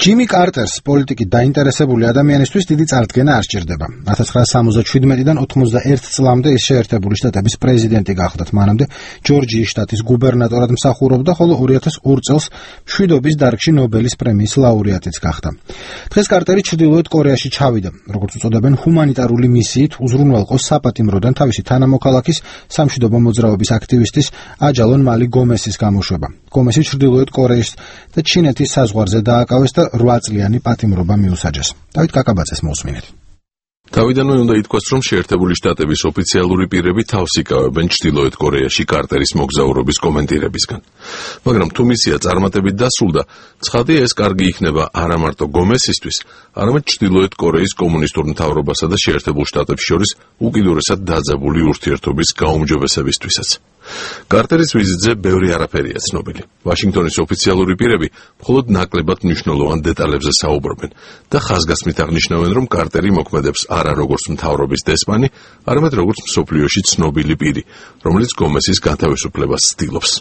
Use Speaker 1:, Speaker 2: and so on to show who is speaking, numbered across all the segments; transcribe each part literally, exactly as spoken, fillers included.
Speaker 1: ჯიმი კარტერს პოლიტიკით დაინტერესებული ადამიანისთვის დიდი წარდგენა არ სჭირდება. ათას ცხრაასა სამოცდაშვიდმეტიდან ოცდაერთი წლამდე ის შეერთებული შტატების პრეზიდენტი გახდა. მანამდე ჯორჯიის შტატის გუბერნატორად მსახურობდა, ხოლო ორი ათას ორ წელს მშვიდობის დარგში ნობელის პრემიის ლაურეატიც გახდა. დღეს კარტერი ჩრდილოეთ კორეაში ჩავიდა, როგორც უწოდებენ, ჰუმანიტარული მისიით უზრუნველყოს საპატიმროდან თავისი თანამოქალაქის, სამშვიდობო მოძრაობის აქტივისტის აჯალონ მალი გომესის გამოშვება. გომესი ჩრდილოეთ კორეის და ჩინეთის საზღვარზე დააკავეს და რვა წლიანი პატიმრობა მიუსაჯეს. დავით კაკაბაძეს მოусმინეთ.
Speaker 2: თავიდანვე უნდა ითქვას, რომ შეერთებული შტატების ოფიციალური პირები თავს იკავებენ ჩრდილოეთ კორეაში კარტერის მოგზაურობის კომენტირებისგან. მაგრამ თუ მისია წარმატებით დასრულდა, ცხადია ეს კარგი იქნება არა მარტო გომესისთვის, არამედ ჩრდილოეთ კორეის კომუნისტურ მთავრობასა და შეერთებულ შტატებს შორის უკიდურესად დაძაბული ურთიერთობის გაუმჯობესებისთვისაც. კარტერის ვიზიტზე ბევრი არაფერია ცნობილი. ვაშინგტონის ოფიციალური პირები მხოლოდ ნაკლებად მნიშვნელოვან დეტალებზე საუბრობენ და ხაზგასმით აღნიშნავენ, რომ კარტერი მოქმედებს არა როგორც მთავრობის დესპანი, არამედ როგორც მსოფლიოში ცნობილი პირი, რომელიც გომესის განთავისუფლებას ცდილობს.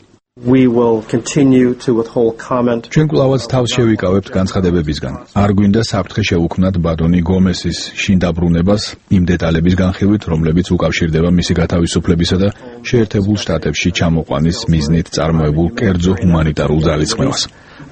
Speaker 3: ჩვენ კვლავაც თავს შევიკავებთ განცხადებებისგან. არ გვინდა საფრთხე შევუქმნათ ბატონი გომესის შინ დაბრუნებას იმ დეტალების განხილვით, რომლებიც უკავშირდება მისი გათავისუფლებისა და შეერთებულ შტატებში ჩამოყვანის მიზნით წარმოებულ კერძო ჰუმანიტარულ ძალისხმევას.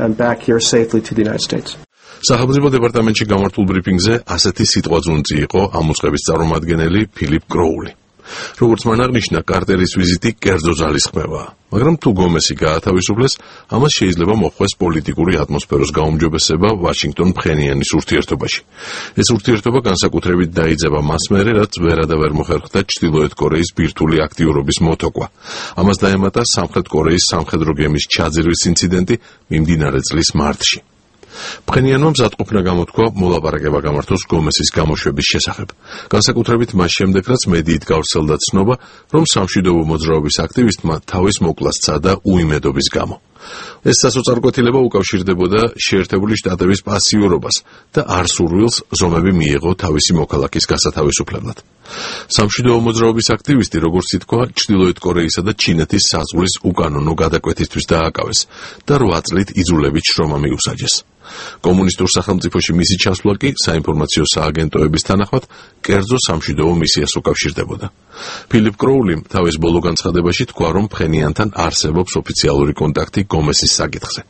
Speaker 2: სახელმწიფო დეპარტამენტში გამართულ ბრიფინგზე ასეთი სიტყვაძუნწი იყო ამ უწყების წარმომადგენელი ფილიპ კროული. როგორც მან აღნიშნა, კარტერის ვიზიტი კერძო ძალისხმევაა, მაგრამ თუ გომესი გაათავისუფლეს, ამას შეიძლება მოჰყვეს პოლიტიკური ატმოსფეროს გაუმჯობესება ვაშინგტონ-ფხენიანის ურთიერთობაში. ეს ურთიერთობა განსაკუთრებით დაიძაბა მას მერე, რაც ვერადა ვერ მოხერხდა ჩრდილოეთ კორეის ბირთვული აქტიურობის მოთოკვა. ამას დაემატა სამხრეთ კორეის სამხედრო გემის ჩაძირვის ინციდენტი მიმდინარე წლის მარტში. ფხენიანმა მზადყოფნა გამოთქვა მოლაპარაკება გამართოს გომესის გამოშვების შესახებ. განსაკუთრებით მას შემდეგ, რაც მედიით გავრცელდა ცნობა, რომ სამშვიდობო მოძრაობის აქტივისტმა თავის მოკვლას სცადა უიმედობის გამო. ეს სასოწარკვეთილება უკავშირდებოდა შეერთებული შტატების პასიურობას და არ სურვილს ზომები მიიღო თავისი მოქალაქის გასათავისუფლებლად. სამშვიდობო მოძრაობის აქტივისტი, როგორც ითქვა, ჩრდილოეთ კორეისა და ჩინეთის საზღვრის უკანონო გადაკვეთისთვის დააკავეს და რვა წლით იძულებით შრომა მიუსაჯეს. კომუნისტურ სახელმწიფოში მისი ჩასვლა კი საინფორმაციო სააგენტოების თანახმად კერძო სამშვიდობო მისიას უკავშირდებოდა. ფილიპ კროულიმ თავის ბოლო განცხადებაში თქვა, რომ ფხენიანთან არსებობს ოფიციალური კონტაქტი გომესის საკითხზე.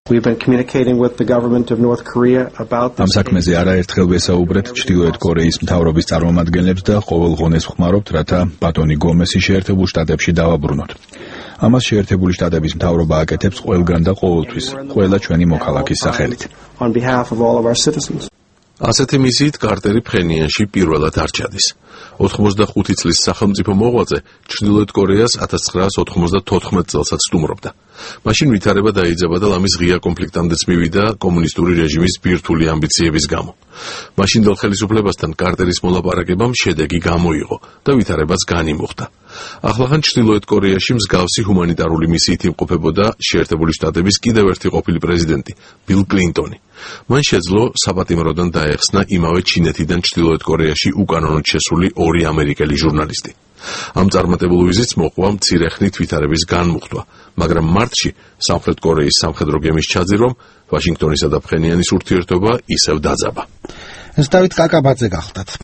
Speaker 3: ამ საქმეზე არაერთხელ ვესაუბრეთ ჩრდილოეთ კორეის მთავრობის წარმომადგენლებს და ყოველ ღონეს ვხმარობთ, რათა ბატონი გომესი შეერთებულ შტატებში დავაბრუნოთ. ამას შეერთებული შტატების მთავრობა აკეთებს ყველგან და ყოველთვის, ყველა ჩვენი მოქალაქის სახელით.
Speaker 2: ასეთი მისიით კარტერი ფხენიანში პირველად არ ჩადის. ოთხმოცდახუთი წლის სახელმწიფო მოღვაწე ჩრდილოეთ კორეას ათას ცხრაასა ოთხმოცდათოთხმეტ წელსაც სტუმრობდა. მაშინ ვითარება დაიძაბა და ლამის ღია კონფლიქტამდეც მივიდა კომუნისტური რეჟიმის ბირთვული ამბიციების გამო. მაშინდელ ხელისუფლებასთან კარტერის მოლაპარაკებამ შედეგი გამოიღო და ვითარებაც განიმუხტა. ახლახან ჩრდილოეთ კორეაში მსგავსი ჰუმანიტარული მისიით იმყოფებოდა შეერთებული შტატების კიდევ ერთი ყოფილი პრეზიდენტი ბილ კლინტონი. მან შეძლო საპატიმროდან დაეხსნა იმავე ჩინეთიდან ჩრდილოეთ კორეაში უკანონოდ შესული ორი ამერიკელი ჟურნალისტი. ამ წარმატებულ ვიზიტს მოჰყვა მცირე ხნით ვითარების განმუხტვა, მაგრამ მარტში სამხრეთ კორეის სამხედრო გემის ჩაძირვამ ვაშინგტონისა და ფხენიანის ურთიერთობა ისევ დაძაბა.
Speaker 1: ეს დავით კაკაბაძე გახლდათ.